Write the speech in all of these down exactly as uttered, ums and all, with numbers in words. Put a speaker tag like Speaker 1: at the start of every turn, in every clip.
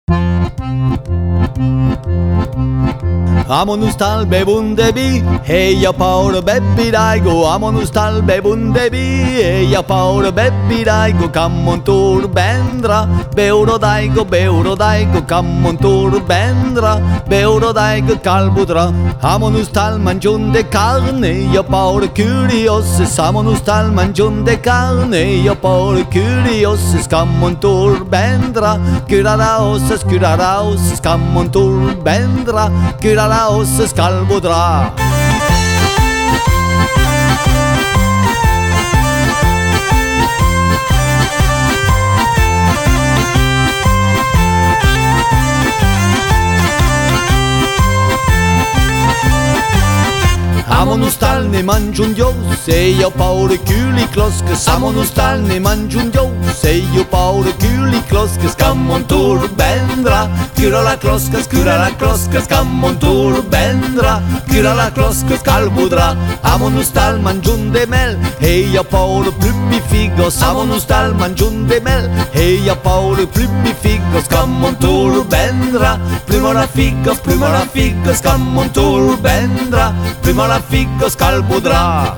Speaker 1: Amonus tal bebunde bi, heia paur bebbi daigo. Amonus tal bebunde bi, heia paur bebbi daigo. Cammontur bendra, beuro daigo, beuro daigo. Cammontur bendra, beuro daigo calbudra. Amonus tal mangiun de carne, io paur curios. Amonus tal mangiun de carne, io paur curios. Cammontur bendra, curara osses, curara osses. Cammontur bendra, curara osses calbudra. Amonus tal ne mangiun dios, e io paure culi closques. Amonus tal ne mangiun dios, e io paure culi closques. Cammontur bendra, cura la closques, cura la closques. Cammontur bendra, cura la closques calbudra. Amonus tal mangiun de mel, e io paure plummi figos. Amonus tal mangiun de mel, e io paure plummi figos. Cammontur bendra, primora figos, primora figos. Cammontur bendra, primora figos calbudra.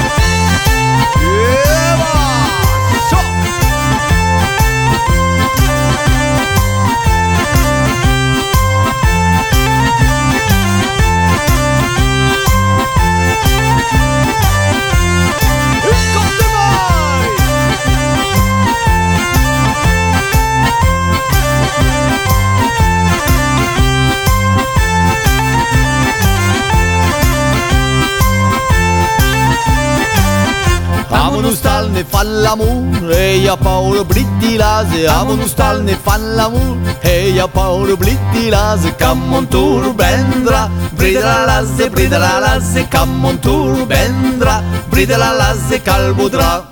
Speaker 1: Amonus tal ne fa l'amor, e io paura brittilase. Amonus tal ne fa l'amor, e io paura brittilase. Cammontur bendra, brida la lasse, brida la lasse. Cammontur bendra, brida la lasse calbudra.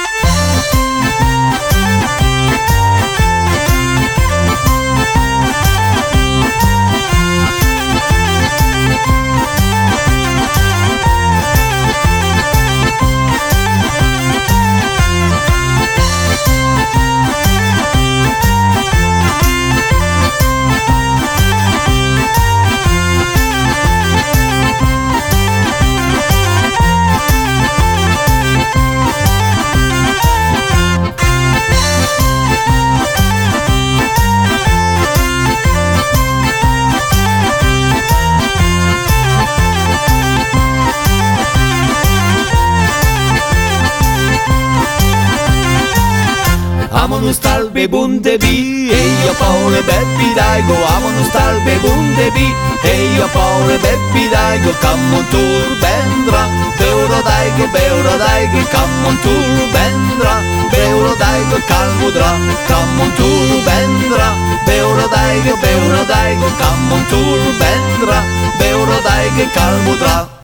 Speaker 1: Amonus tal bebunde bi, e io paure bebbi daigo. Amonus tal bebunde bi, e io paure bebbi daigo. Cammontur bendra, beuro daigo, beuro daigo. Cammontur bendra, beuro daigo calbudra. Cammontur bendra, beuro daigo, beuro daigo. Cammontur bendra, beuro daigo calbudra.